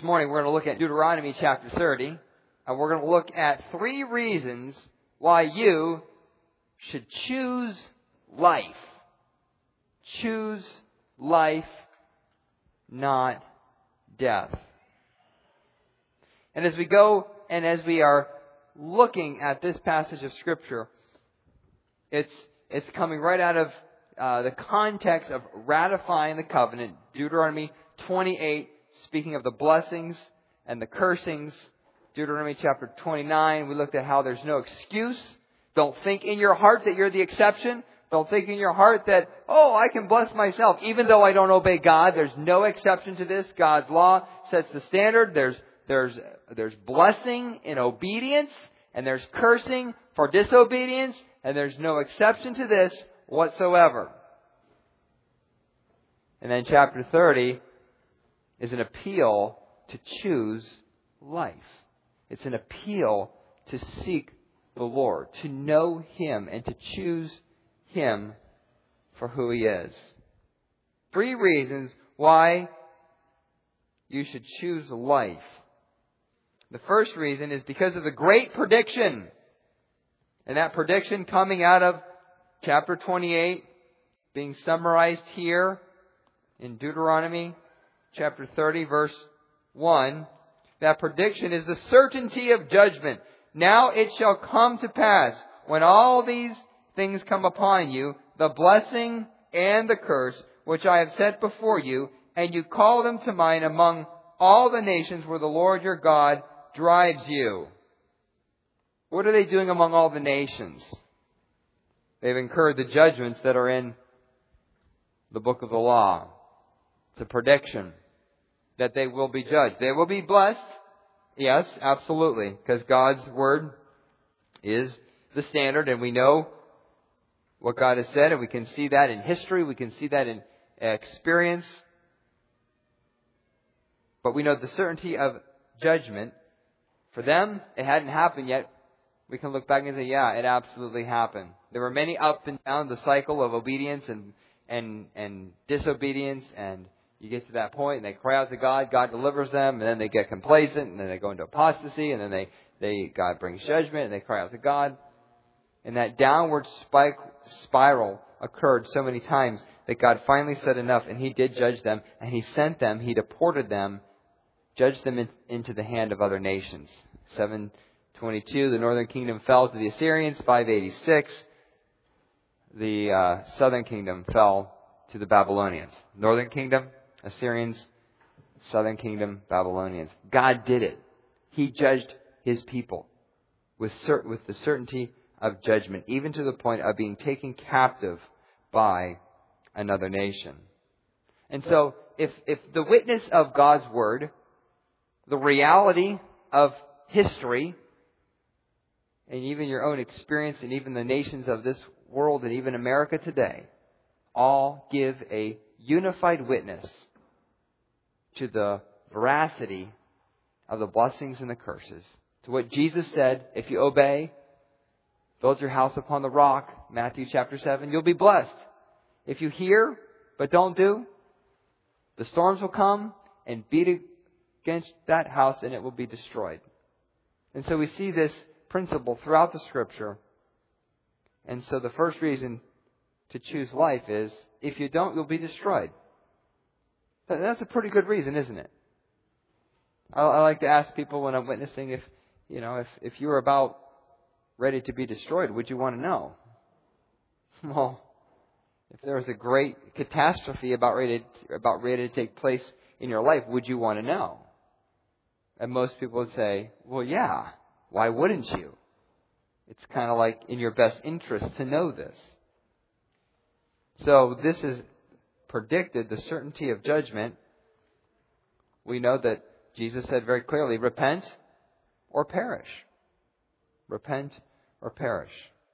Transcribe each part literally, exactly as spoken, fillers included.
morning we're going to look at Deuteronomy chapter thirty, and we're going to look at three reasons why you should choose life. Choose life, not death. And as we go and as we are looking at this passage of Scripture, it's it's coming right out of uh, the context of ratifying the covenant. Deuteronomy twenty-eight, speaking of the blessings and the cursings. Deuteronomy chapter twenty-nine, we looked at how there's no excuse. Don't think in your heart that you're the exception. Don't think in your heart that, oh, I can bless myself. Even though I don't obey God, there's no exception to this. God's law sets the standard. There's there's there's blessing in obedience, and there's cursing for disobedience, and there's no exception to this whatsoever. And then chapter thirty is an appeal to choose life. It's an appeal to seek the Lord, to know Him, and to choose Him for who He is. Three reasons why you should choose life. The first reason is because of the great prediction. And that prediction coming out of chapter twenty-eight, being summarized here in Deuteronomy chapter thirty, verse one. That prediction is the certainty of judgment. Now it shall come to pass, when all these things come upon you, the blessing and the curse, which I have set before you, and you call them to mind among all the nations where the Lord your God drives you. What are they doing among all the nations? They've incurred the judgments that are in the book of the law. It's a prediction that they will be judged. They will be blessed. Yes, absolutely. Because God's Word is the standard, and we know what God has said, and we can see that in history. We can see that in experience. But we know the certainty of judgment. For them, it hadn't happened yet. We can look back and say, yeah, it absolutely happened. There were many up and down the cycle of obedience and and and disobedience, and you get to that point and they cry out to God, God delivers them, and then they get complacent, and then they go into apostasy, and then they, they God brings judgment, and they cry out to God. And that downward spike, spiral occurred so many times that God finally said enough, and He did judge them, and He sent them, He deported them, judged them in, into the hand of other nations. seven twenty-two, the northern kingdom fell to the Assyrians. five eighty-six, the uh, southern kingdom fell to the Babylonians. Northern kingdom, Assyrians. Southern kingdom, Babylonians. God did it. He judged His people with cert- with the certainty of judgment, even to the point of being taken captive by another nation. And so, if if the witness of God's Word, the reality of history, and even your own experience, and even the nations of this world, and even America today, all give a unified witness to the veracity of the blessings and the curses. To what Jesus said, if you obey, build your house upon the rock, Matthew chapter seven, you'll be blessed. If you hear, but don't do, the storms will come and beat against that house, and it will be destroyed. And so we see this principle throughout the Scripture. And so the first reason to choose life is, if you don't, you'll be destroyed. That's a pretty good reason, isn't it? I, I like to ask people when I'm witnessing, if you know, if, if you were about ready to be destroyed, would you want to know? Well, if there was a great catastrophe about ready to, about ready to take place in your life, would you want to know? And most people would say, well, yeah. Why wouldn't you? It's kind of like in your best interest to know this. So this is predicted, the certainty of judgment. We know that Jesus said very clearly, repent or perish. Repent or perish.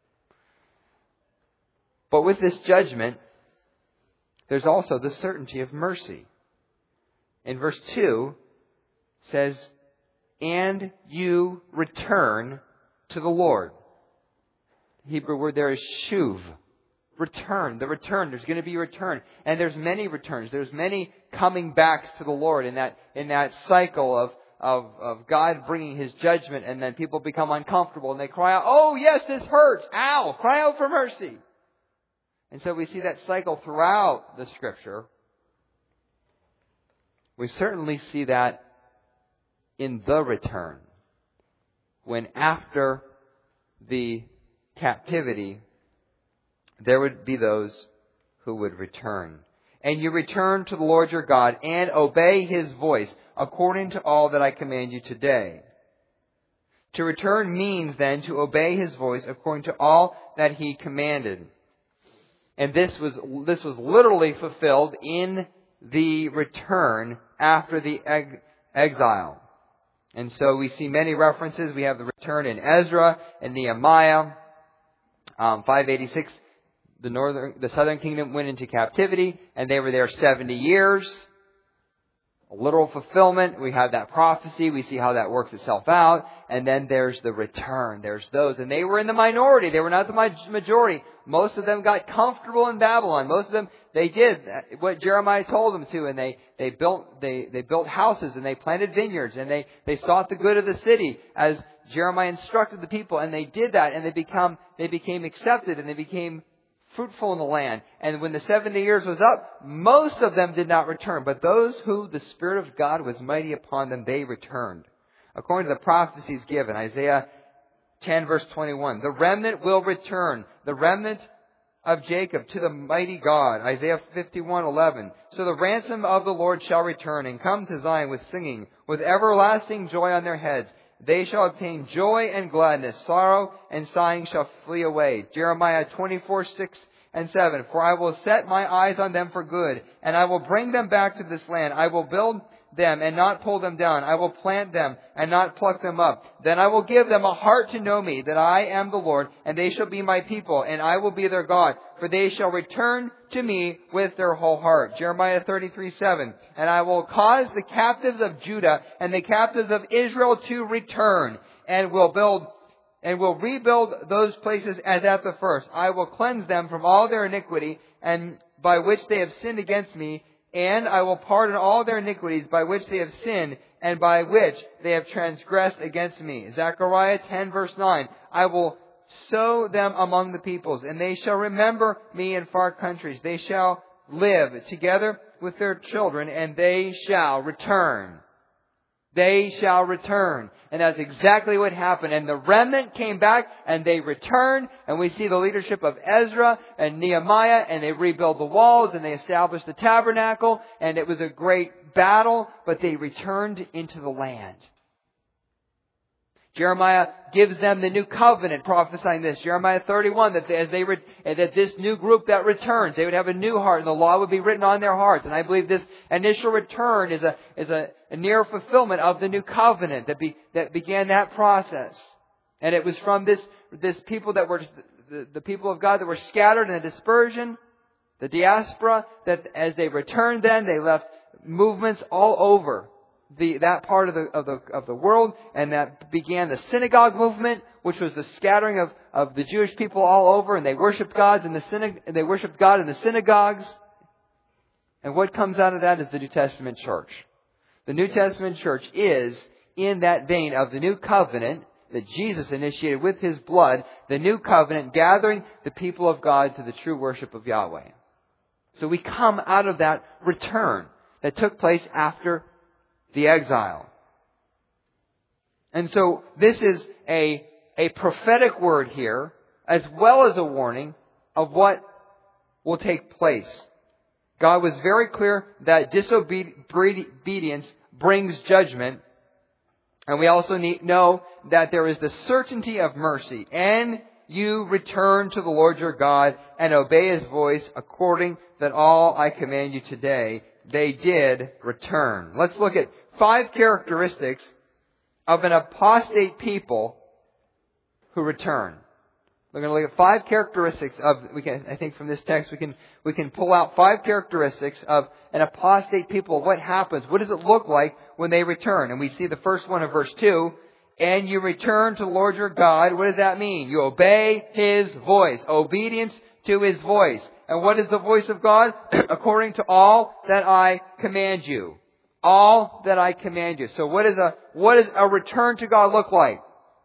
But with this judgment, there's also the certainty of mercy. In verse two, it says, and you return to the Lord. The Hebrew word there is shuv. return. The return. There's going to be a return. And there's many returns. There's many coming backs to the Lord in that, in that cycle of, of, of God bringing His judgment, and then people become uncomfortable and they cry out, "Oh yes, this hurts. Ow! Cry out for mercy." And so we see that cycle throughout the Scripture. We certainly see that in the return. When after the captivity, there would be those who would return. "And you return to the Lord your God and obey His voice according to all that I command you today." To return means then to obey His voice according to all that He commanded. And this was, this was literally fulfilled in the return after the ex- exile. And so we see many references. We have the return in Ezra and Nehemiah. Um, five eighty-six, the northern, the southern kingdom went into captivity, and they were there seventy years. A literal fulfillment. We have that prophecy. We see how that works itself out. And then there's the return. There's those. And they were in the minority. They were not the majority. Most of them got comfortable in Babylon. Most of them, they did what Jeremiah told them to. And they, they built, they, they built houses and they planted vineyards and they, they sought the good of the city as Jeremiah instructed the people. And they did that, and they become, they became accepted, and they became fruitful in the land. And when the seventy years was up, most of them did not return. But those who the Spirit of God was mighty upon them, they returned. According to the prophecies given, Isaiah ten verse twenty-one, "The remnant will return, the remnant of Jacob to the mighty God." Isaiah fifty-one eleven, "So the ransom of the Lord shall return and come to Zion with singing, with everlasting joy on their heads. They shall obtain joy and gladness. Sorrow and sighing shall flee away." Jeremiah twenty-four six and seven, "For I will set my eyes on them for good, and I will bring them back to this land. I will build them and not pull them down. I will plant them and not pluck them up. Then I will give them a heart to know me, that I am the Lord, and they shall be my people, and I will be their God. For they shall return to me with their whole heart." Jeremiah thirty-three seven, "And I will cause the captives of Judah and the captives of Israel to return, and will build and will rebuild those places as at the first. I will cleanse them from all their iniquity, and by which they have sinned against me, and I will pardon all their iniquities by which they have sinned, and by which they have transgressed against me." Zechariah ten verse nine, "I will sow them among the peoples, and they shall remember me in far countries. They shall live together with their children, and they shall return." They shall return. And that's exactly what happened. And the remnant came back and they returned. And we see the leadership of Ezra and Nehemiah, and they rebuilt the walls and they established the tabernacle. And it was a great battle, but they returned into the land. Jeremiah gives them the new covenant, prophesying this. Jeremiah thirty-one, that they, as they re, that this new group that returns, they would have a new heart, and the law would be written on their hearts. And I believe this initial return is a is a, a near fulfillment of the new covenant that be, that began that process. And it was from this this people that were the, the people of God that were scattered in a dispersion, the diaspora, that as they returned, then they left movements all over The, that part of the, of the, of the world, and that began the synagogue movement, which was the scattering of, of the Jewish people all over, and they worshipped God in the synag- they worshipped God in the synagogues. And what comes out of that is the New Testament church. The New Testament church is in that vein of the new covenant that Jesus initiated with His blood, the new covenant gathering the people of God to the true worship of Yahweh. So we come out of that return that took place after the exile. And so this is a, a prophetic word here, as well as a warning of what will take place. God was very clear that disobedience brings judgment. And we also need know that there is the certainty of mercy. And you return to the Lord your God and obey His voice according that all I command you today. They did return. Let's look at five characteristics of an apostate people who return. We're going to look at five characteristics of, we can, I think from this text we can, we can pull out five characteristics of an apostate people. What happens? What does it look like when they return? And we see the first one in verse two. "And you return to the Lord your God." What does that mean? You obey His voice. Obedience to His voice. And what is the voice of God? According to all that I command you. All that I command you. So what is a, what does a return to God look like?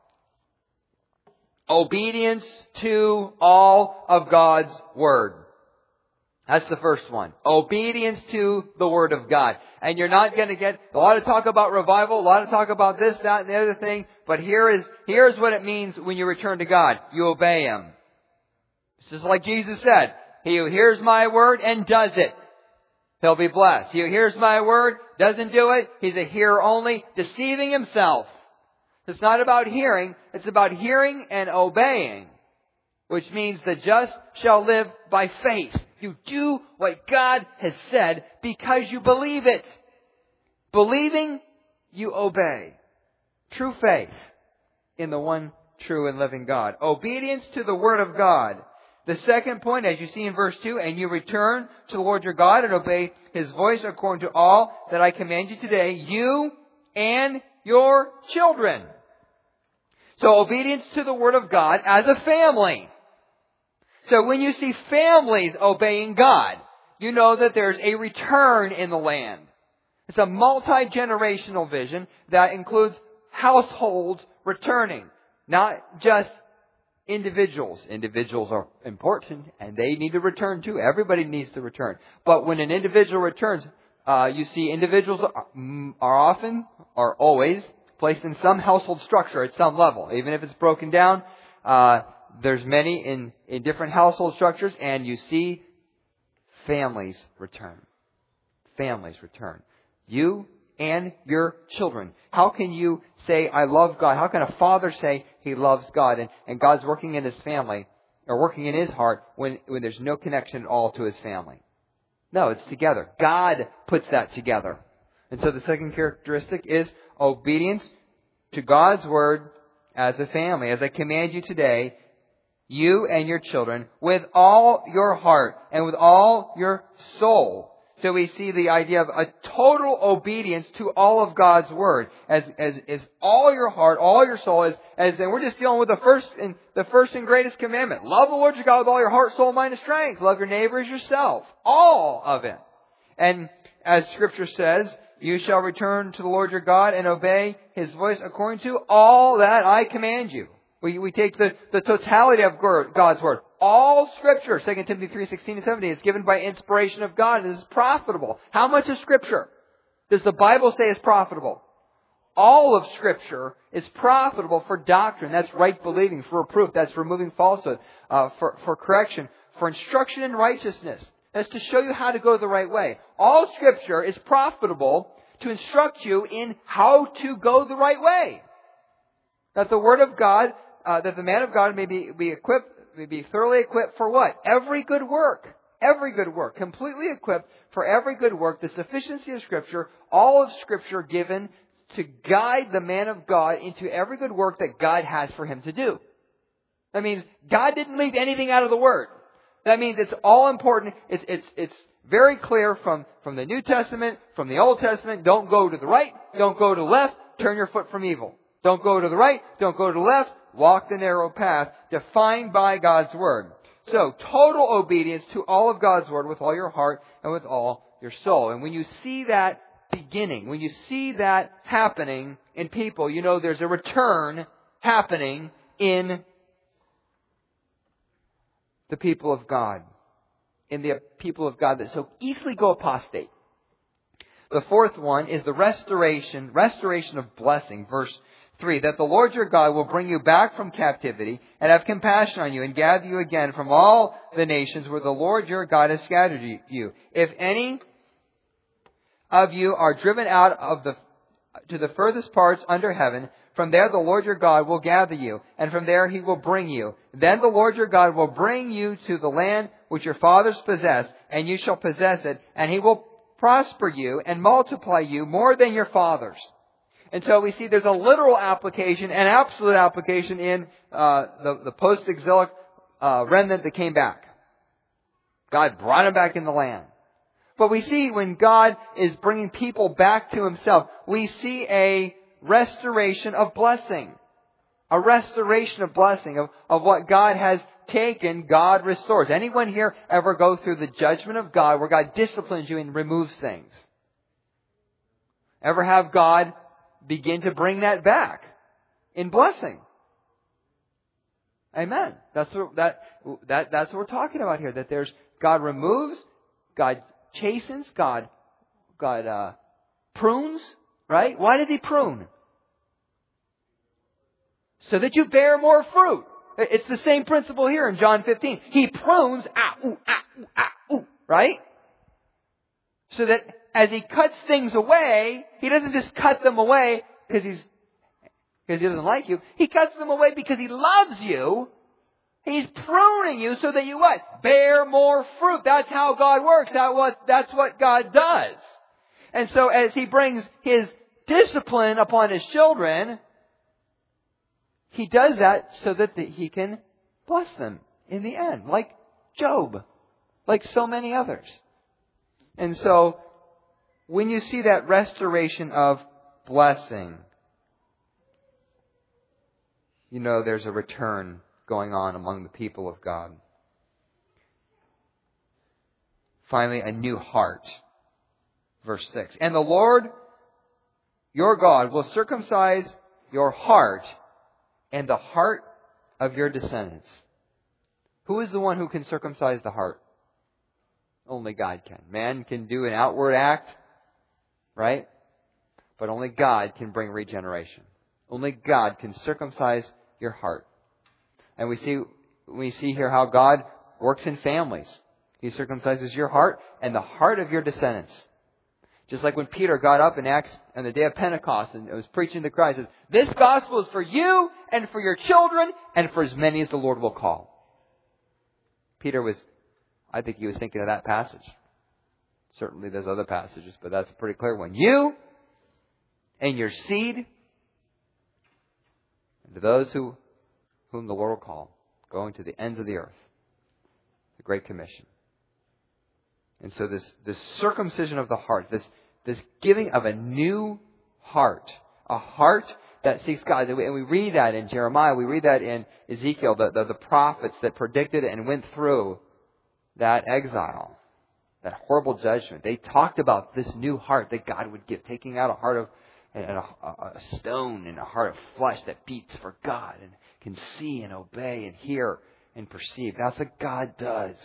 Obedience to all of God's Word. That's the first one. Obedience to the Word of God. And you're not going to get a lot of talk about revival, a lot of talk about this, that, and the other thing. But here is, here's what it means when you return to God. You obey Him. It's just like Jesus said. He who hears my word and does it, he'll be blessed. He who hears my word, doesn't do it, he's a hearer only, deceiving himself. It's not about hearing, it's about hearing and obeying. Which means the just shall live by faith. You do what God has said because you believe it. Believing, you obey. True faith in the one true and living God. Obedience to the Word of God. The second point, as you see in verse two, and you return to the Lord your God and obey His voice according to all that I command you today, you and your children. So obedience to the Word of God as a family. So when you see families obeying God, you know that there's a return in the land. It's a multi-generational vision that includes households returning, not just individuals. Individuals are important and they need to return too. Everybody needs to return. But when an individual returns, uh, you see individuals are, are often, are always, placed in some household structure at some level. Even if it's broken down, uh, there's many in, in different household structures, and you see families return. Families return. You and your children. How can you say, I love God? How can a father say he loves God and, and God's working in his family or working in his heart when, when there's no connection at all to his family? No, it's together. God puts that together. And so the second characteristic is obedience to God's Word as a family. As I command you today, you and your children, with all your heart and with all your soul. So we see the idea of a total obedience to all of God's Word. As, as, as all your heart, all your soul, as, as, and we're just dealing with the first and, the first and greatest commandment. Love the Lord your God with all your heart, soul, mind, and strength. Love your neighbor as yourself. All of it. And as Scripture says, you shall return to the Lord your God and obey His voice according to all that I command you. We, we take the, the totality of God's Word. All Scripture, Second Timothy three sixteen and seventeen, is given by inspiration of God and is profitable. How much of Scripture does the Bible say is profitable? All of Scripture is profitable for doctrine. That's right believing, for reproof. That's removing falsehood, uh, for, for correction, for instruction in righteousness. That's to show you how to go the right way. All Scripture is profitable to instruct you in how to go the right way. That the Word of God, uh, that the man of God may be, be equipped, may be thoroughly equipped for what? Every good work. Every good work. Completely equipped for every good work. The sufficiency of Scripture, all of Scripture given to guide the man of God into every good work that God has for him to do. That means God didn't leave anything out of the Word. That means it's all important. It's, it's, it's very clear from, from the New Testament, from the Old Testament. Don't go to the right. Don't go to the left. Turn your foot from evil. Don't go to the right. Don't go to the left. Walk the narrow path defined by God's Word. So, total obedience to all of God's Word with all your heart and with all your soul. And when you see that beginning, when you see that happening in people, you know there's a return happening in the people of God. In the people of God that so easily go apostate. The fourth one is the restoration, restoration of blessing. Verse three, that the Lord your God will bring you back from captivity and have compassion on you and gather you again from all the nations where the Lord your God has scattered you. If any of you are driven out of the to the furthest parts under heaven, from there the Lord your God will gather you, and from there He will bring you. Then the Lord your God will bring you to the land which your fathers possessed, and you shall possess it, and He will prosper you and multiply you more than your fathers. And so we see there's a literal application and absolute application in uh, the, the post-exilic uh, remnant that came back. God brought them back in the land. But we see when God is bringing people back to Himself, we see a restoration of blessing. A restoration of blessing, of, of what God has taken, God restores. Anyone here ever go through the judgment of God where God disciplines you and removes things? Ever have God begin to bring that back in blessing? Amen. That's what, that, that, that's what we're talking about here. That there's God removes, God chastens, God, God uh, prunes, right? Why does He prune? So that you bear more fruit. It's the same principle here in John fifteen. He prunes, ah, ooh, ah, ooh, ah, ooh, right? So that as He cuts things away, He doesn't just cut them away because He's because He doesn't like you. He cuts them away because He loves you. He's pruning you so that you what? Bear more fruit. That's how God works. That what, that's what God does. And so as He brings His discipline upon His children, He does that so that He can bless them in the end. Like Job. Like so many others. And so, when you see that restoration of blessing, you know there's a return going on among the people of God. Finally, a new heart. Verse six. And the Lord, your God, will circumcise your heart and the heart of your descendants. Who is the one who can circumcise the heart? Only God can. Man can do an outward act, right? But only God can bring regeneration. Only God can circumcise your heart. And we see we see here how God works in families. He circumcises your heart and the heart of your descendants. Just like when Peter got up in Acts on the day of Pentecost and was preaching to Christ, says, this gospel is for you and for your children and for as many as the Lord will call. Peter was, I think he was thinking of that passage. Certainly there's other passages, but that's a pretty clear one. You and your seed, and to those who whom the Lord will call, going to the ends of the earth. The Great Commission. And so this, this circumcision of the heart, this, this giving of a new heart, a heart that seeks God. And we, and we read that in Jeremiah, we read that in Ezekiel, the, the, the prophets that predicted and went through that exile, that horrible judgment. They talked about this new heart that God would give, taking out a heart of and a, a stone and a heart of flesh that beats for God and can see and obey and hear and perceive. That's what God does.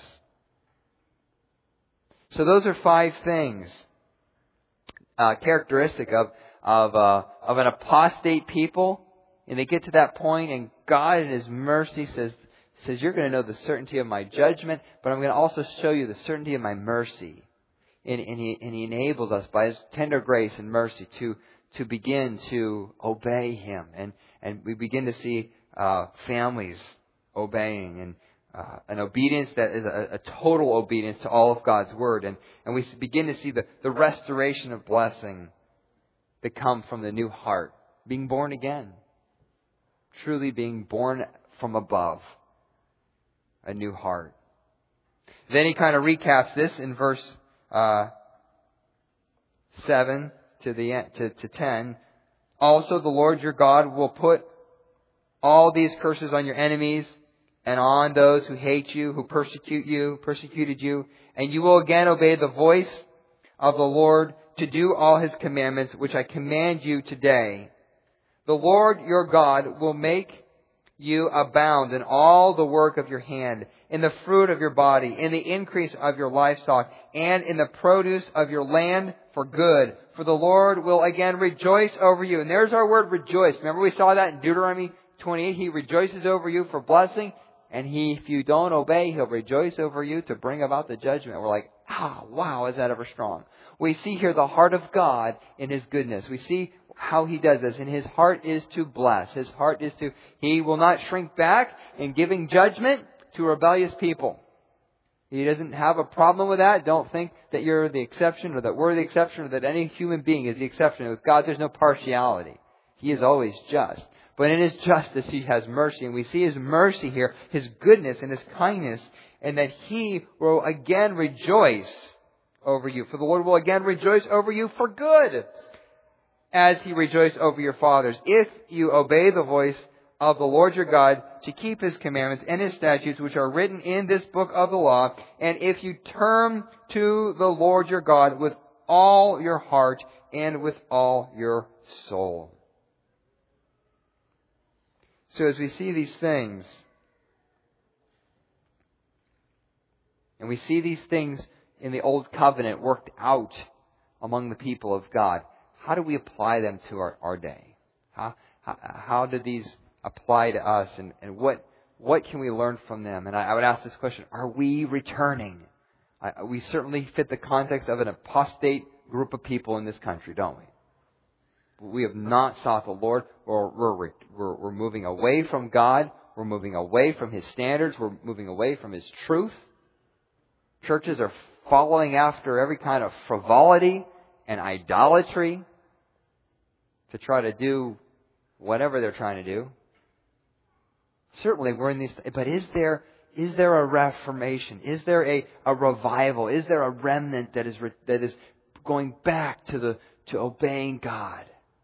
So those are five things uh, characteristic of of uh, of an apostate people, and they get to that point, and God in His mercy says says you're going to know the certainty of my judgment, but I'm going to also show you the certainty of my mercy, and, and He and He enables us by His tender grace and mercy to to begin to obey Him, and and we begin to see uh, families obeying and. Uh, an obedience that is a, a total obedience to all of God's Word. And, and we begin to see the, the restoration of blessing that come from the new heart. Being born again. Truly being born from above. A new heart. Then he kind of recaps this in verse uh, seven to, the end, to, to ten. Also the Lord your God will put all these curses on your enemies and on those who hate you, who persecute you, persecuted you. And you will again obey the voice of the Lord to do all His commandments, which I command you today. The Lord your God will make you abound in all the work of your hand, in the fruit of your body, in the increase of your livestock, and in the produce of your land for good. For the Lord will again rejoice over you. And there's our word rejoice. Remember we saw that in Deuteronomy twenty-eight. He rejoices over you for blessing. And He, if you don't obey, He'll rejoice over you to bring about the judgment. We're like, ah, wow, is that ever strong? We see here the heart of God in His goodness. We see how He does this. And His heart is to bless. His heart is to, He will not shrink back in giving judgment to rebellious people. He doesn't have a problem with that. Don't think that you're the exception or that we're the exception or that any human being is the exception. With God, there's no partiality. He is always just. But in His justice, He has mercy. And we see His mercy here, His goodness and His kindness, and that He will again rejoice over you. For the Lord will again rejoice over you for good, as He rejoiced over your fathers, if you obey the voice of the Lord your God to keep His commandments and His statutes which are written in this book of the law. And if you turn to the Lord your God with all your heart and with all your soul. So as we see these things, and we see these things in the Old Covenant worked out among the people of God, how do we apply them to our, our day? How, how, how do these apply to us, and, and what what can we learn from them? And I, I would ask this question, are we returning? I, we certainly fit the context of an apostate group of people in this country, don't we? We have not sought the Lord. We're, we're, we're, we're moving away from God. We're moving away from His standards. We're moving away from His truth. Churches are following after every kind of frivolity and idolatry to try to do whatever they're trying to do. Certainly we're in these, but is there is there a reformation? Is there a, a revival? Is there a remnant that is that is going back to the to obeying God?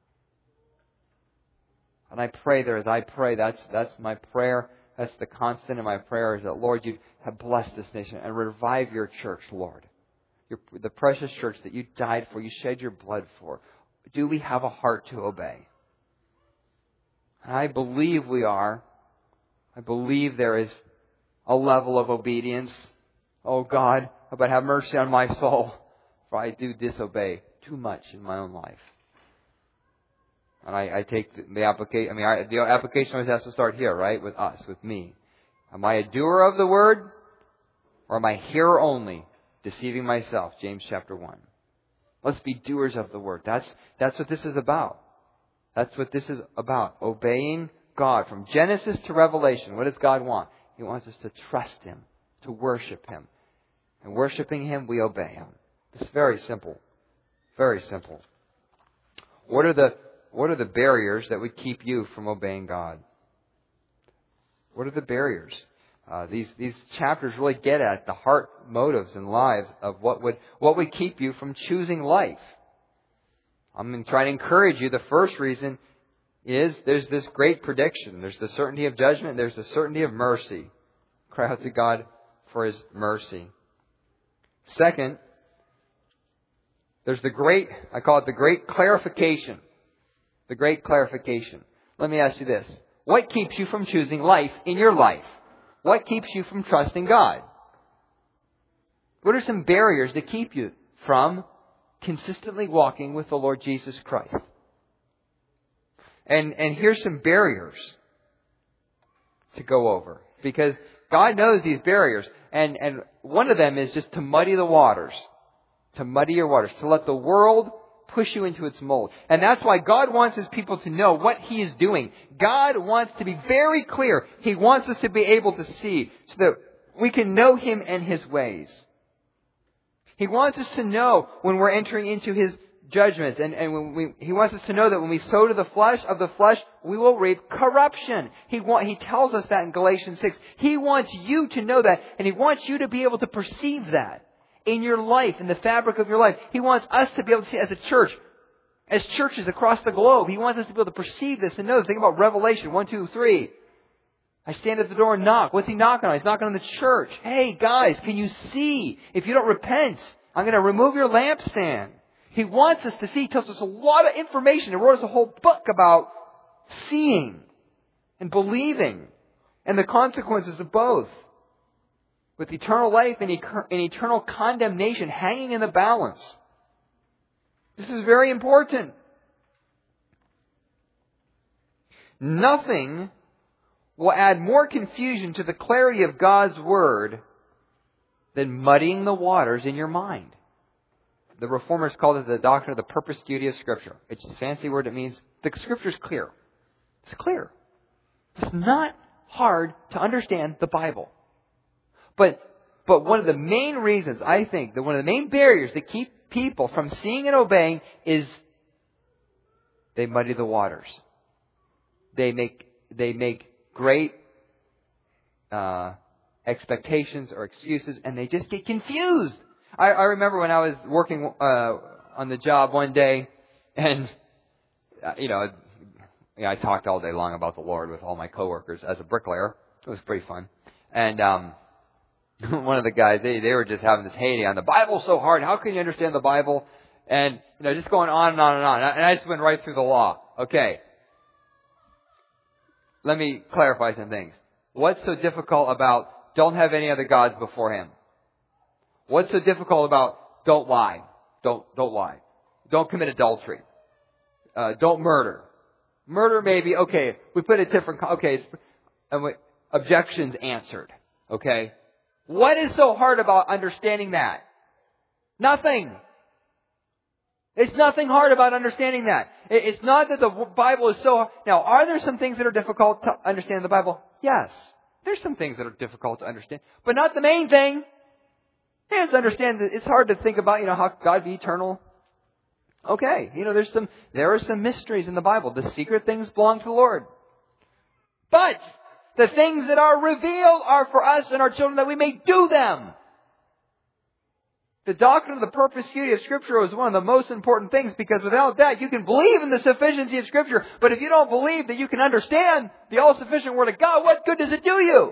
And I pray there as I pray, that's that's my prayer. That's the constant in my prayer, is that, Lord, you have blessed this nation and revive your church, Lord. Your, the precious church that you died for, you shed your blood for. Do we have a heart to obey? And I believe we are. I believe there is a level of obedience. Oh God, but have mercy on my soul, for I do disobey too much in my own life. And I, I take the, the application. I mean, I, the application always has to start here, right? With us, with me. Am I a doer of the word, or am I hearer only, deceiving myself? James chapter one. Let's be doers of the word. That's that's what this is about. That's what this is about. Obeying God. From Genesis to Revelation, what does God want? He wants us to trust Him, to worship Him. And worshiping Him, we obey Him. It's very simple. Very simple. What are the what are the barriers that would keep you from obeying God? What are the barriers? Uh, these these chapters really get at the heart motives and lives of what would what would keep you from choosing life. I'm going to try to encourage you. The first reason is there's this great prediction. There's the certainty of judgment. There's the certainty of mercy. Cry out to God for His mercy. Second, there's the great, I call it the great clarification. The great clarification. Let me ask you this. What keeps you from choosing life in your life? What keeps you from trusting God? What are some barriers that keep you from consistently walking with the Lord Jesus Christ? And and here's some barriers to go over. Because God knows these barriers. And, and one of them is just to muddy the waters. To muddy your waters. To let the world push you into its mold. And that's why God wants His people to know what He is doing. God wants to be very clear. He wants us to be able to see so that we can know Him and His ways. He wants us to know when we're entering into His judgments. And, and when we, He wants us to know that when we sow to the flesh of the flesh, we will reap corruption. He, want, he tells us that in Galatians six. He wants you to know that. And He wants you to be able to perceive that in your life, in the fabric of your life. He wants us to be able to see as a church, as churches across the globe. He wants us to be able to perceive this and know. Think about Revelation one, two, three. I stand at the door and knock. What's He knocking on? He's knocking on the church. Hey, guys, can you see? If you don't repent, I'm going to remove your lampstand. He wants us to see. He tells us a lot of information. He wrote us a whole book about seeing and believing and the consequences of both. With eternal life and eternal condemnation hanging in the balance. This is very important. Nothing will add more confusion to the clarity of God's Word than muddying the waters in your mind. The Reformers called it the doctrine of the perspicuity of Scripture. It's a fancy word. It means the Scripture is clear. It's clear. It's not hard to understand the Bible. But but one of the main reasons, I think, that one of the main barriers that keep people from seeing and obeying is they muddy the waters. They make they make great uh, expectations or excuses, and they just get confused. I, I remember when I was working uh, on the job one day, and uh, you know, yeah, I talked all day long about the Lord with all my coworkers as a bricklayer. It was pretty fun. And um, one of the guys, they, they were just having this heyday on the Bible's so hard. How can you understand the Bible? And, you know, just going on and on and on. And I just went right through the law. Okay. Let me clarify some things. What's so difficult about don't have any other gods before Him? What's so difficult about don't lie? Don't, don't lie. Don't commit adultery. Uh, don't murder. Murder maybe, okay, we put a different, okay, it's, and we, objections answered. Okay? What is so hard about understanding that? Nothing. It's nothing hard about understanding that. It's not that the Bible is so... Now, are there some things that are difficult to understand in the Bible? Yes. There's some things that are difficult to understand. But not the main thing. It's understand that it's hard to think about, you know, how God be eternal. Okay. You know, there's some, there are some mysteries in the Bible. The secret things belong to the Lord. But the things that are revealed are for us and our children that we may do them. The doctrine of the perspicuity of Scripture is one of the most important things, because without that you can believe in the sufficiency of Scripture, but if you don't believe that you can understand the all-sufficient Word of God, what good does it do you?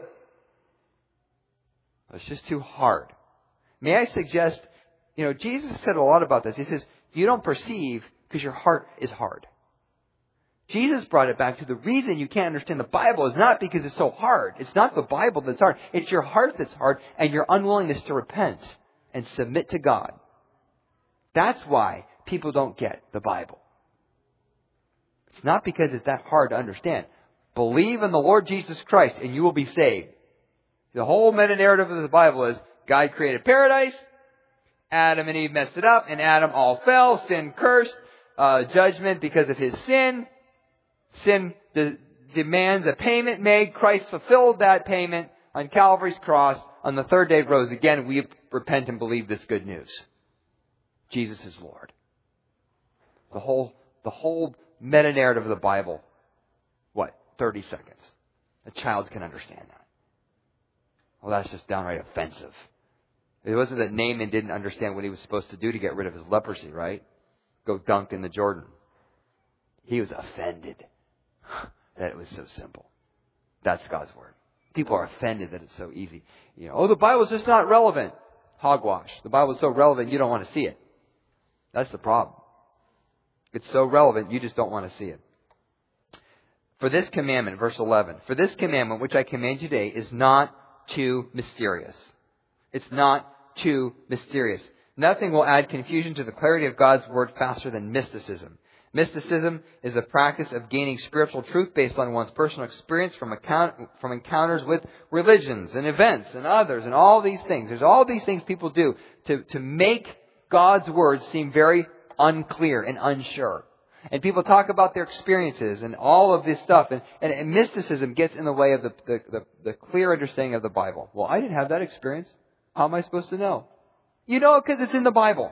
It's just too hard. May I suggest, you know, Jesus said a lot about this. He says, you don't perceive because your heart is hard. Jesus brought it back to the reason you can't understand the Bible is not because it's so hard. It's not the Bible that's hard. It's your heart that's hard and your unwillingness to repent and submit to God. That's why people don't get the Bible. It's not because it's that hard to understand. Believe in the Lord Jesus Christ and you will be saved. The whole meta-narrative of the Bible is God created paradise, Adam and Eve messed it up, and Adam all fell, sin cursed, uh, judgment because of his sin. Sin de- demands a payment made. Christ fulfilled that payment on Calvary's cross. On the third day rose again. We repent and believe this good news. Jesus is Lord. The whole, the whole meta-narrative of the Bible, what, thirty seconds. A child can understand that. Well, that's just downright offensive. It wasn't that Naaman didn't understand what he was supposed to do to get rid of his leprosy, right? Go dunk in the Jordan. He was offended that it was so simple. That's God's Word. People are offended that it's so easy. You know, oh, the Bible's just not relevant. Hogwash. The Bible's so relevant you don't want to see it. That's the problem. It's so relevant you just don't want to see it. For this commandment, verse eleven, for this commandment which I command you today is not too mysterious. It's not too mysterious. Nothing will add confusion to the clarity of God's Word faster than mysticism. Mysticism is the practice of gaining spiritual truth based on one's personal experience from account, from encounters with religions and events and others and all these things. There's all these things people do to, to make God's Word seem very unclear and unsure. And people talk about their experiences and all of this stuff. And, and, and mysticism gets in the way of the, the, the, the clear understanding of the Bible. Well, I didn't have that experience. How am I supposed to know? You know it because it's in the Bible.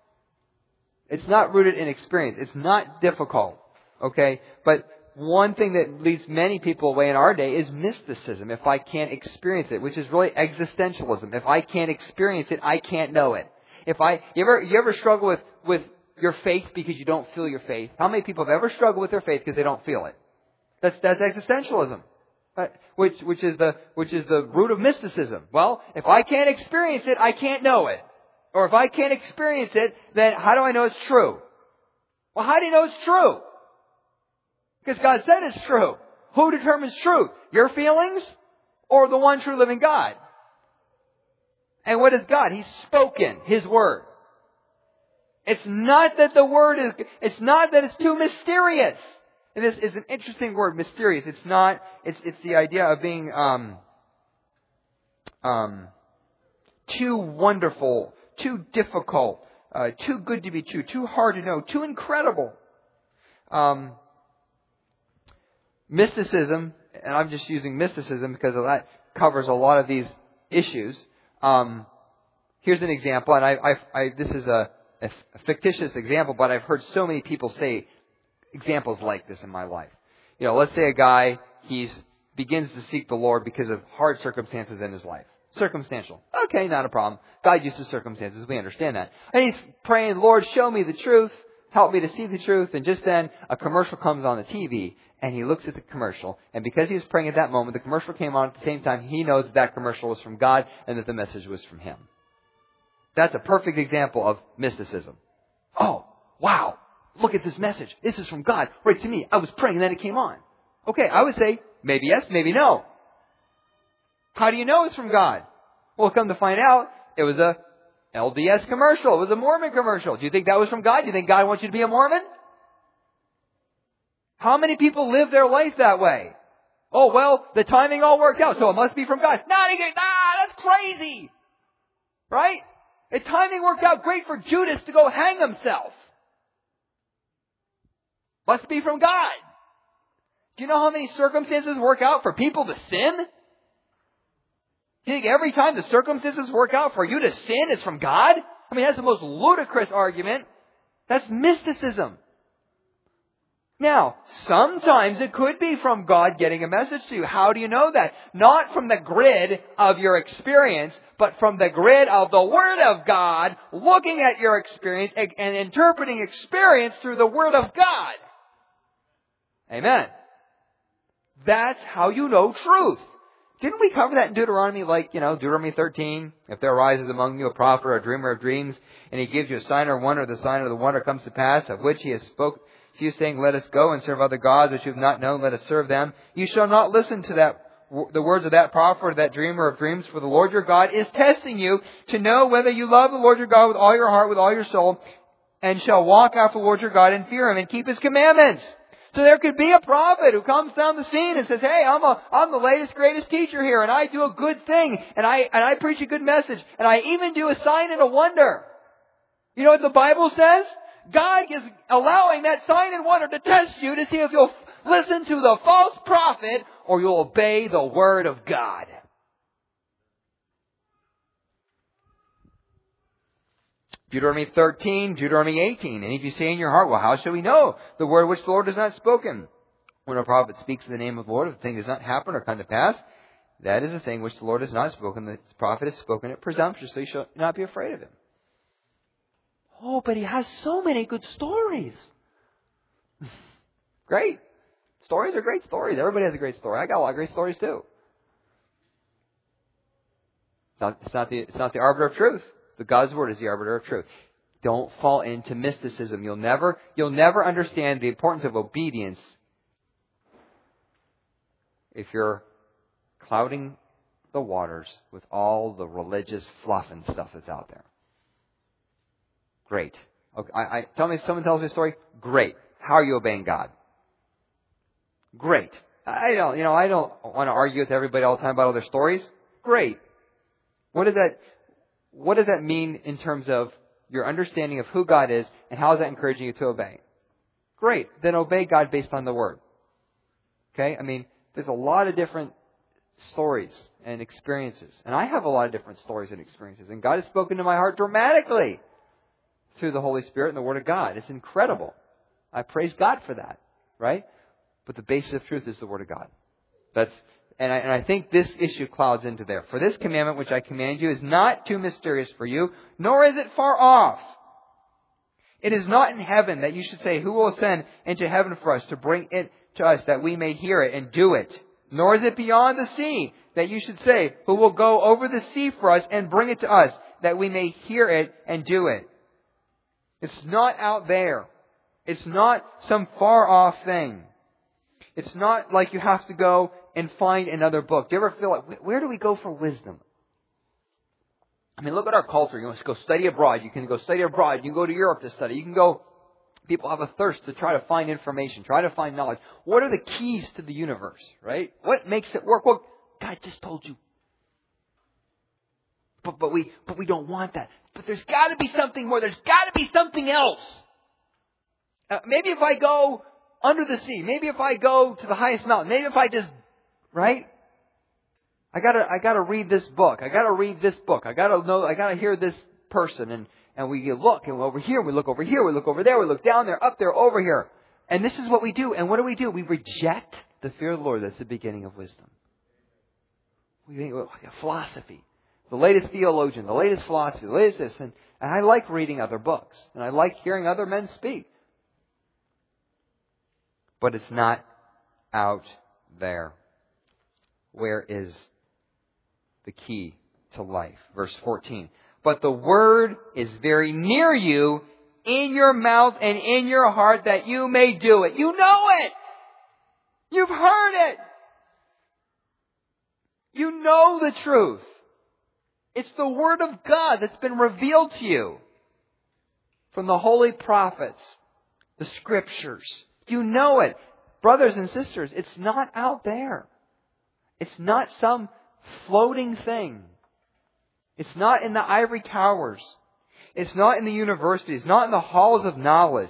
It's not rooted in experience. It's not difficult. Okay? But one thing that leads many people away in our day is mysticism. If I can't experience it, which is really existentialism. If I can't experience it, I can't know it. If I, you ever, you ever struggle with, with your faith because you don't feel your faith? How many people have ever struggled with their faith because they don't feel it? That's, that's existentialism. Uh, which, which is the, which is the root of mysticism. Well, if I can't experience it, I can't know it. Or if I can't experience it, then how do I know it's true? Well, how do you know it's true? Because God said it's true. Who determines truth? Your feelings or the one true living God? And what is God? He's spoken His Word. It's not that the Word is, it's not that it's too mysterious. And this is an interesting word, mysterious. It's not, it's, it's the idea of being, um, um, too wonderful, too difficult, uh, too good to be true, too hard to know, too incredible. Um, mysticism, and I'm just using mysticism because that covers a lot of these issues. Um, here's an example, and I, I, I this is a, a fictitious example, but I've heard so many people say examples like this in my life. You know, let's say a guy, he's begins to seek the Lord because of hard circumstances in his life. Circumstantial. Okay, not a problem. God uses circumstances. We understand that. And he's praying, Lord, show me the truth. Help me to see the truth. And just then, a commercial comes on the T V, and he looks at the commercial. And because he was praying at that moment, the commercial came on at the same time. He knows that that commercial was from God and that the message was from Him. That's a perfect example of mysticism. Oh, wow. Look at this message. This is from God. Right to me. I was praying and then it came on. Okay, I would say maybe yes, maybe no. How do you know it's from God? Well, come to find out, it was a L D S commercial. It was a Mormon commercial. Do you think that was from God? Do you think God wants you to be a Mormon? How many people live their life that way? Oh, well, the timing all worked out, so it must be from God. Nah, nah, that's crazy. Right? The timing worked out great for Judas to go hang himself. Must be from God. Do you know how many circumstances work out for people to sin? Do you think every time the circumstances work out for you to sin is from God? I mean, that's the most ludicrous argument. That's mysticism. Now, sometimes it could be from God getting a message to you. How do you know that? Not from the grid of your experience, but from the grid of the Word of God, looking at your experience and interpreting experience through the Word of God. Amen. That's how you know truth. Didn't we cover that in Deuteronomy, like, you know, Deuteronomy thirteen? If there arises among you a prophet or a dreamer of dreams, and he gives you a sign or wonder, the sign of the wonder comes to pass, of which he has spoken to you, saying, let us go and serve other gods which you have not known, let us serve them. You shall not listen to that, the words of that prophet or that dreamer of dreams, for the Lord your God is testing you to know whether you love the Lord your God with all your heart, with all your soul, and shall walk after the Lord your God and fear Him and keep His commandments. So there could be a prophet who comes down the scene and says, hey, I'm a, I'm the latest, greatest teacher here, and I do a good thing, and I, and I preach a good message, and I even do a sign and a wonder. You know what the Bible says? God is allowing that sign and wonder to test you to see if you'll listen to the false prophet or you'll obey the Word of God. Deuteronomy thirteen, Deuteronomy eighteen. And if you say in your heart, well, how shall we know the word which the Lord has not spoken? When a prophet speaks in the name of the Lord, if the thing does not happen or come to pass, that is a thing which the Lord has not spoken. The prophet has spoken it presumptuously. You shall not be afraid of him. Oh, but he has so many good stories. Great. Stories are great stories. Everybody has a great story. I got a lot of great stories too. It's not, it's not the, it's not the arbiter of truth. The God's Word is the arbiter of truth. Don't fall into mysticism. You'll never, you'll never understand the importance of obedience if you're clouding the waters with all the religious fluff and stuff that's out there. Great. Okay, I, I, tell me, someone tells me a story. Great. How are you obeying God? Great. I don't, you know, I don't want to argue with everybody all the time about all their stories. Great. What does that, what does that mean in terms of your understanding of who God is and how is that encouraging you to obey? Great. Then obey God based on the Word. Okay? I mean, there's a lot of different stories and experiences. And I have a lot of different stories and experiences. And God has spoken to my heart dramatically through the Holy Spirit and the Word of God. It's incredible. I praise God for that. Right? But the basis of truth is the Word of God. That's, and I, and I think this issue clouds into there. For this commandment which I command you is not too mysterious for you, nor is it far off. It is not in heaven that you should say, who will ascend into heaven for us to bring it to us that we may hear it and do it? Nor is it beyond the sea that you should say, who will go over the sea for us and bring it to us that we may hear it and do it? It's not out there. It's not some far off thing. It's not like you have to go and find another book. Do you ever feel like, where do we go for wisdom? I mean, look at our culture. You want to go study abroad. You can go study abroad. You can go to Europe to study. You can go, people have a thirst to try to find information, try to find knowledge. What are the keys to the universe, right? What makes it work? Well, God just told you. But, but we, but we don't want that. But there's got to be something more. There's got to be something else. Uh, maybe if I go under the sea, maybe if I go to the highest mountain, maybe if I just, right? I gotta, I gotta read this book. I gotta read this book. I gotta know, I gotta hear this person. And, and we look, and over here, we look over here, we look over there, we look down there, up there, over here. And this is what we do. And what do we do? We reject the fear of the Lord. That's the beginning of wisdom. We think, well, philosophy. The latest theologian, the latest philosophy, the latest this. And, and I like reading other books. And I like hearing other men speak. but it's not out there. Where is the key to life? Verse fourteen. But the word is very near you, in your mouth and in your heart, that you may do it. You know it! You've heard it! You know the truth. It's the Word of God that's been revealed to you from the holy prophets, the Scriptures. You know it. Brothers and sisters, it's not out there. It's not some floating thing. It's not in the ivory towers. It's not in the universities, not in the halls of knowledge.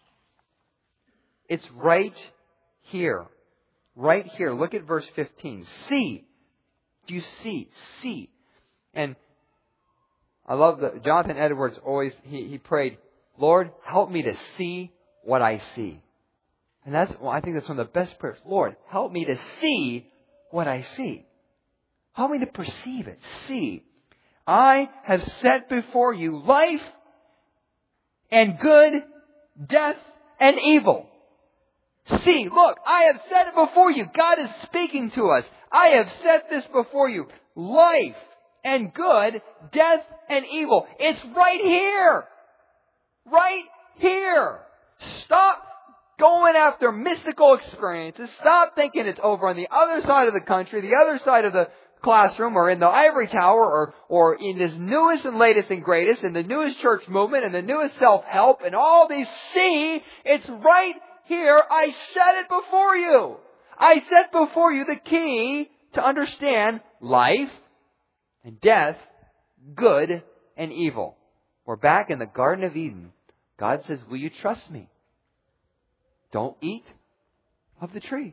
It's right here. Right here. Look at verse fifteen. See. Do you see? See. And I love that Jonathan Edwards always, he, he prayed, Lord, help me to see what I see. And that's, well, I think that's one of the best prayers. Lord, help me to see what I see. Help me to perceive it. See. I have set before you life and good, death and evil. See, look, I have set it before you. God is speaking to us. I have set this before you. Life and good, death and evil. It's right here. Right here. Stop going after mystical experiences. Stop thinking it's over on the other side of the country, the other side of the classroom, or in the ivory tower, or, or in this newest and latest and greatest, and the newest church movement, and the newest self-help, and all these. See, it's right here. I set it before you. I set before you the key to understand life and death, good and evil. We're back in the Garden of Eden. God says, will you trust me? Don't eat of the tree.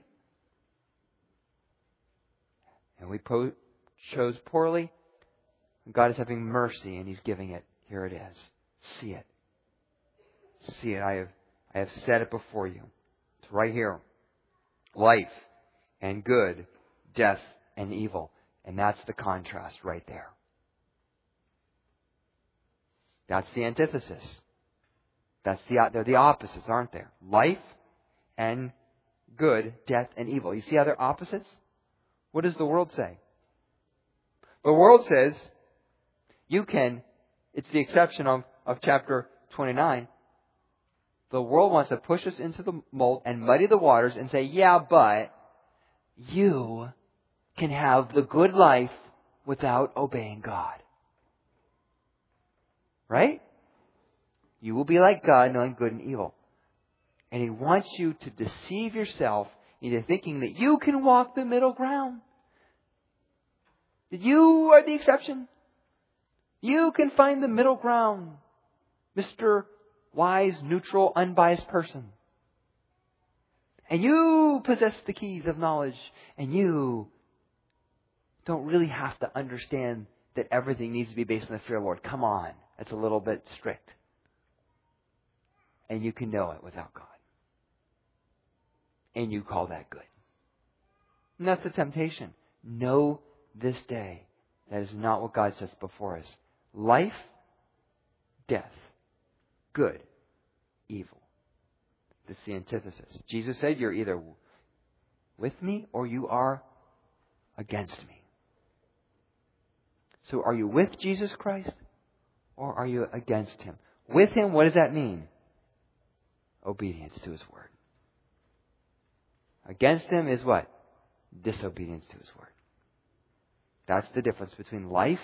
And we po- chose poorly. God is having mercy and He's giving it. Here it is. See it. See it. I have, I have set it before you. It's right here. Life and good, death and evil. And that's the contrast right there. That's the antithesis. That's the, they're the opposites, aren't they? Life and good, death and evil. You see how they're opposites? What does the world say? The world says, you can, it's the exception of, of chapter twenty-nine. The world wants to push us into the mold and muddy the waters and say, yeah, but you can have the good life without obeying God. Right? You will be like God, knowing good and evil. And He wants you to deceive yourself into thinking that you can walk the middle ground. That you are the exception. You can find the middle ground. Mister Wise, neutral, unbiased person. And you possess the keys of knowledge. And you don't really have to understand that everything needs to be based on the fear of the Lord. Come on. That's a little bit strict. And you can know it without God. And you call that good. And that's the temptation. Know this day that is not what God sets before us. Life, death, good, evil. That's the antithesis. Jesus said, you're either with me or you are against me. So are you with Jesus Christ or are you against Him? With Him, what does that mean? Obedience to His Word. Against Him is what? Disobedience to His Word. That's the difference between life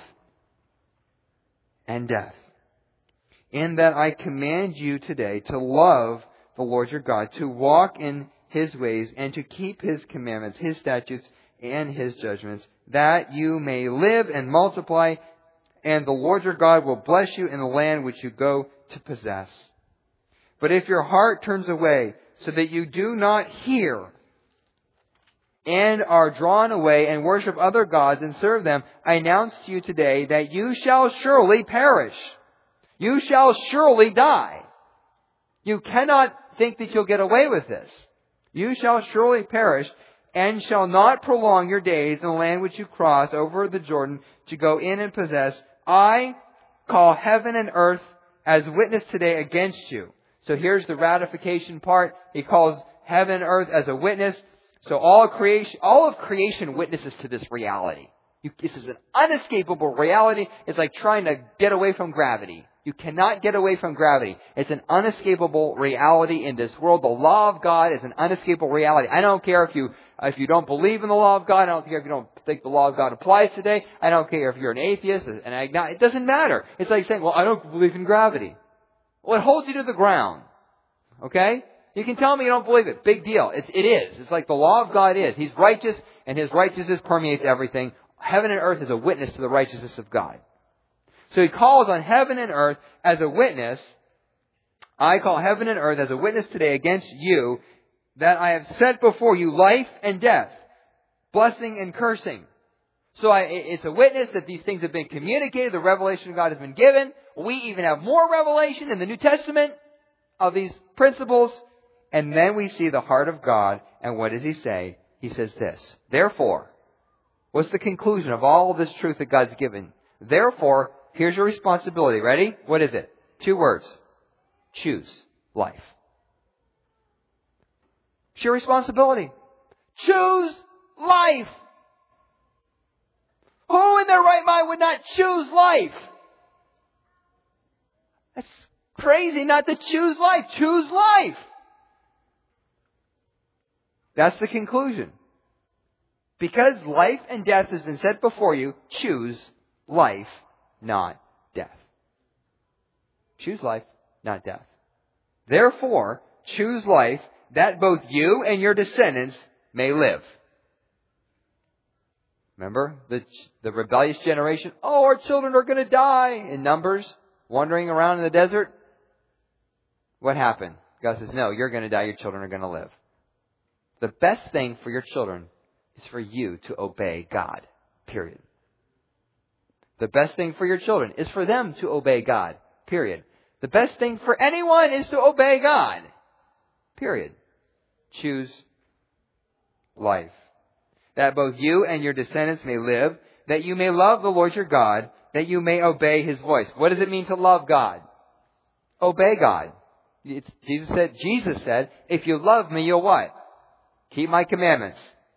and death. In that I command you today to love the Lord your God, to walk in His ways, and to keep His commandments, His statutes, and His judgments, that you may live and multiply, and the Lord your God will bless you in the land which you go to possess. But if your heart turns away, so that you do not hear, and are drawn away and worship other gods and serve them, I announce to you today that you shall surely perish. You shall surely die. You cannot think that you'll get away with this. You shall surely perish and shall not prolong your days in the land which you cross over the Jordan to go in and possess. I call heaven and earth as witness today against you. So here's the ratification part. He calls heaven and earth as a witness. So all creation, all of creation witnesses to this reality. You, this is an unescapable reality. It's like trying to get away from gravity. You cannot get away from gravity. It's an unescapable reality in this world. The law of God is an unescapable reality. I don't care if you if you don't believe in the law of God. I don't care if you don't think the law of God applies today. I don't care if you're an atheist, an agnostic. It doesn't matter. It's like saying, well, I don't believe in gravity. Well, it holds you to the ground. Okay? You can tell me you don't believe it. Big deal. It's, it is. It's like the law of God is. He's righteous, and His righteousness permeates everything. Heaven and earth is a witness to the righteousness of God. So He calls on heaven and earth as a witness. I call heaven and earth as a witness today against you that I have set before you life and death, blessing and cursing. So I, it's a witness that these things have been communicated. The revelation of God has been given. We even have more revelation in the New Testament of these principles. And then we see the heart of God. And what does He say? He says this. Therefore, what's the conclusion of all of this truth that God's given? Therefore, here's your responsibility. Ready? What is it? Two words. Choose life. It's your responsibility. Choose life. Who in their right mind would not choose life? That's crazy not to choose life. Choose life. That's the conclusion. Because life and death has been set before you, choose life, not death. Choose life, not death. Therefore, choose life that both you and your descendants may live. Remember the, the rebellious generation? Oh, our children are going to die in Numbers, wandering around in the desert. What happened? God says, no, you're going to die, your children are going to live. The best thing for your children is for you to obey God. Period. The best thing for your children is for them to obey God. Period. The best thing for anyone is to obey God. Period. Choose life. That both you and your descendants may live, that you may love the Lord your God, that you may obey His voice. What does it mean to love God? Obey God. It's, Jesus said, Jesus said, if you love me, you'll what? Keep my commandments.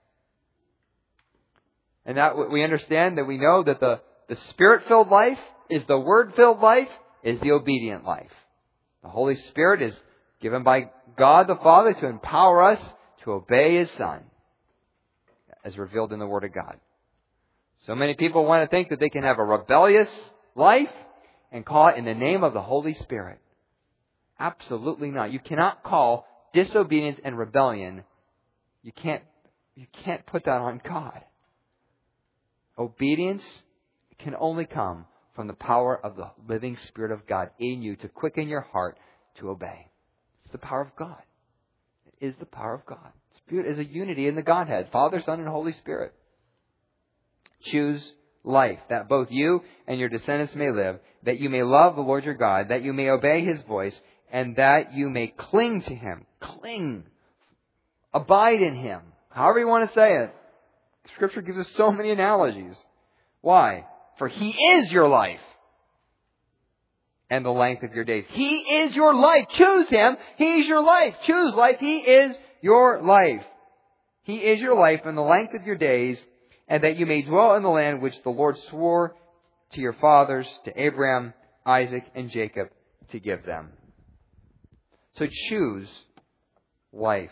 And that we understand that we know that the, the Spirit-filled life is the Word-filled life, is the obedient life. The Holy Spirit is given by God the Father to empower us to obey His Son, as revealed in the Word of God. So many people want to think that they can have a rebellious life and call it in the name of the Holy Spirit. Absolutely not. You cannot call disobedience and rebellion. You can't, you can't put that on God. Obedience can only come from the power of the living Spirit of God in you to quicken your heart to obey. It's the power of God. It is the power of God. Spirit is a unity in the Godhead, Father, Son, and Holy Spirit. Choose life, that both you and your descendants may live, that you may love the Lord your God, that you may obey His voice, and that you may cling to Him. Cling. Abide in Him. However you want to say it. Scripture gives us so many analogies. Why? For He is your life and the length of your days. He is your life. Choose Him. He's your life. Choose life. He is your life. He is your life and the length of your days, and that you may dwell in the land which the Lord swore to your fathers, to Abraham, Isaac, and Jacob, to give them. So choose life.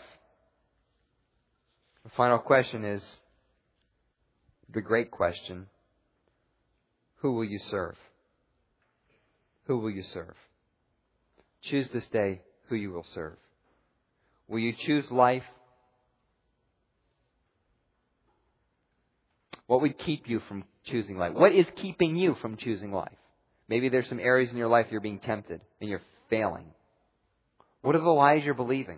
The final question is the great question. Who will you serve? Who will you serve? Choose this day who you will serve. Will you choose life? What would keep you from choosing life? What is keeping you from choosing life? Maybe there's some areas in your life you're being tempted and you're failing. What are the lies you're believing?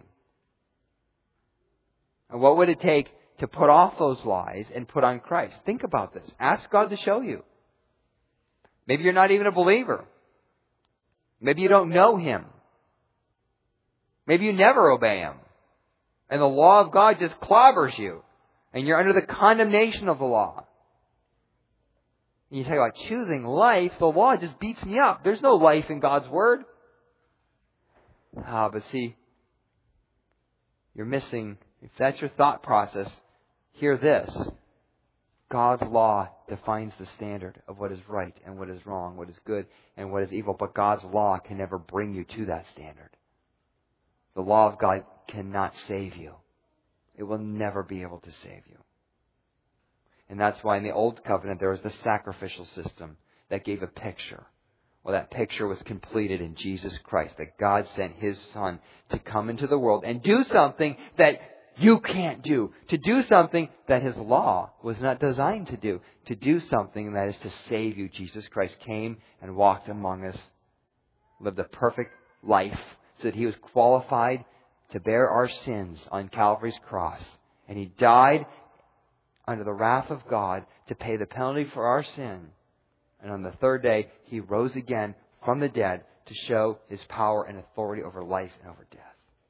And what would it take to put off those lies and put on Christ? Think about this. Ask God to show you. Maybe you're not even a believer. Maybe you don't know Him. Maybe you never obey Him. And the law of God just clobbers you. And you're under the condemnation of the law. And you talk about choosing life. The law just beats me up. There's no life in God's Word. Ah, but see, you're missing, if that's your thought process, hear this. God's law defines the standard of what is right and what is wrong, what is good and what is evil. But God's law can never bring you to that standard. The law of God cannot save you. It will never be able to save you. And that's why in the Old Covenant there was the sacrificial system that gave a picture. Well, that picture was completed in Jesus Christ, that God sent His Son to come into the world and do something that you can't do. To do something that His law was not designed to do. To do something that is to save you. Jesus Christ came and walked among us, lived a perfect life so that He was qualified to bear our sins on Calvary's cross. And He died under the wrath of God to pay the penalty for our sin. And on the third day, He rose again from the dead to show His power and authority over life and over death.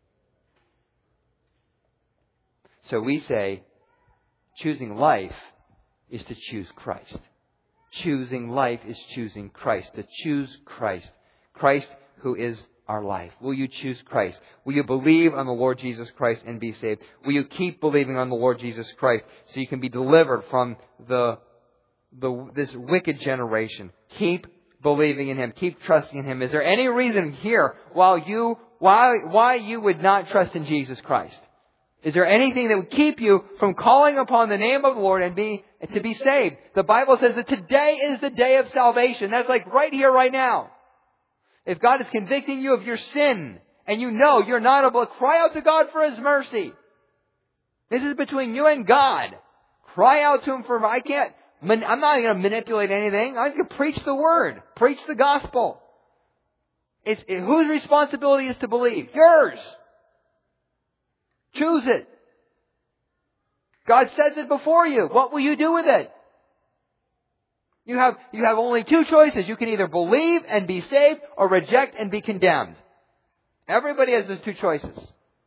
So we say, choosing life is to choose Christ. Choosing life is choosing Christ. To choose Christ. Christ who is our life. Will you choose Christ? Will you believe on the Lord Jesus Christ and be saved? Will you keep believing on the Lord Jesus Christ so you can be delivered from the, the this wicked generation? Keep believing in Him. Keep trusting in Him. Is there any reason here while you why why you would not trust in Jesus Christ? Is there anything that would keep you from calling upon the name of the Lord and be to be saved? The Bible says that today is the day of salvation. That's like right here, right now. If God is convicting you of your sin and you know you're not able to cry out to God for His mercy. This is between you and God. Cry out to Him for, I can't, I'm not going to manipulate anything. I'm going to preach the Word. Preach the gospel. It's, it, whose responsibility is to believe? Yours. Choose it. God says it before you. What will you do with it? You have, you have only two choices. You can either believe and be saved or reject and be condemned. Everybody has those two choices.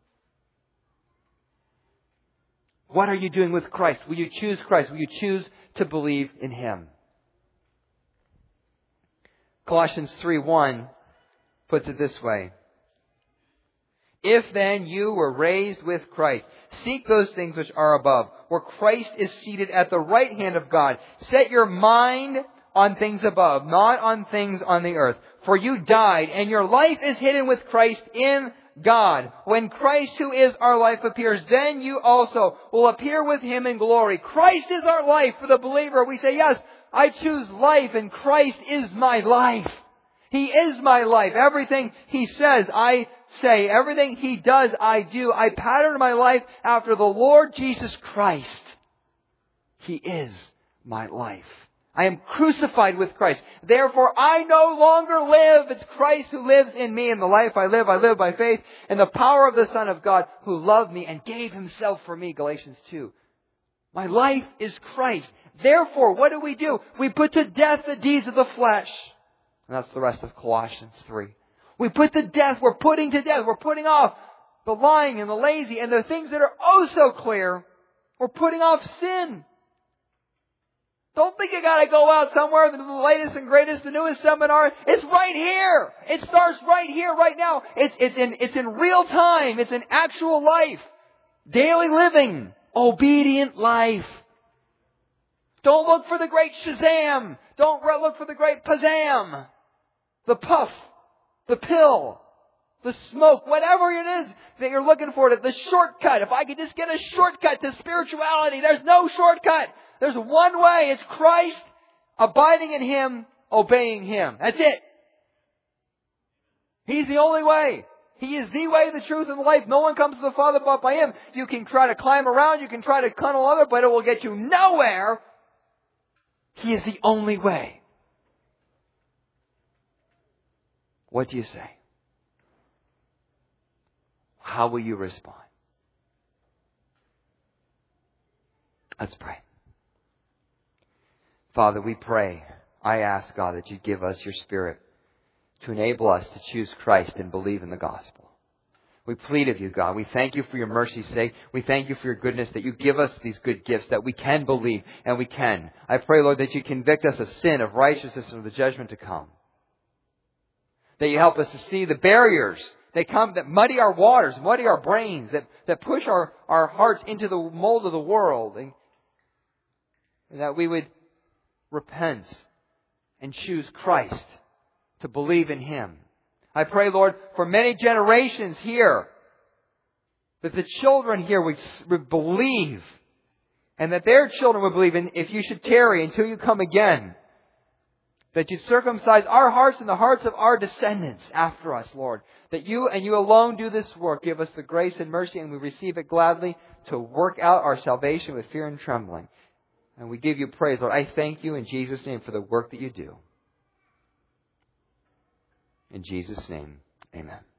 What are you doing with Christ? Will you choose Christ? Will you choose to believe in Him? Colossians three one puts it this way. If then you were raised with Christ, seek those things which are above, where Christ is seated at the right hand of God. Set your mind on things above, not on things on the earth. For you died, and your life is hidden with Christ in God. When Christ, who is our life, appears, then you also will appear with Him in glory. Christ is our life. For the believer, we say, yes, I choose life, and Christ is my life. He is my life. Everything He says, I say. Everything He does, I do. I pattern my life after the Lord Jesus Christ. He is my life. I am crucified with Christ. Therefore, I no longer live. It's Christ who lives in me. And the life I live, I live by faith in the power of the Son of God who loved me and gave Himself for me. Galatians two. My life is Christ. Therefore, what do we do? We put to death the deeds of the flesh. And that's the rest of Colossians three. We put to death, we're putting to death, we're putting off the lying and the lazy and the things that are oh so clear. We're putting off sin. Don't think you gotta go out somewhere to the latest and greatest, the newest seminar. It's right here. It starts right here, right now. It's, it's in, it's in real time. It's in actual life. Daily living. Obedient life. Don't look for the great Shazam. Don't look for the great Pazam. The puff. The pill. The smoke. Whatever it is that you're looking for. The shortcut. If I could just get a shortcut to spirituality. There's no shortcut. There's one way. It's Christ, abiding in Him, obeying Him. That's it. He's the only way. He is the way, the truth, and the life. No one comes to the Father but by Him. You can try to climb around. You can try to tunnel under, but it will get you nowhere. He is the only way. What do you say? How will you respond? Let's pray. Father, we pray, I ask, God, that you give us your Spirit to enable us to choose Christ and believe in the gospel. We plead of you, God. We thank you for your mercy's sake. We thank you for your goodness, that you give us these good gifts, that we can believe, and we can. I pray, Lord, that you convict us of sin, of righteousness, and of the judgment to come. That you help us to see the barriers They come that muddy our waters, muddy our brains, that, that push our, our hearts into the mold of the world. And, and that we would repent and choose Christ, to believe in Him. I pray, Lord, for many generations here, that the children here would, would believe, and that their children would believe, in, if you should tarry until you come again, that you'd circumcise our hearts and the hearts of our descendants after us, Lord. That you and you alone do this work. Give us the grace and mercy, and we receive it gladly, to work out our salvation with fear and trembling. And we give you praise, Lord. I thank you in Jesus' name for the work that you do. In Jesus' name, amen.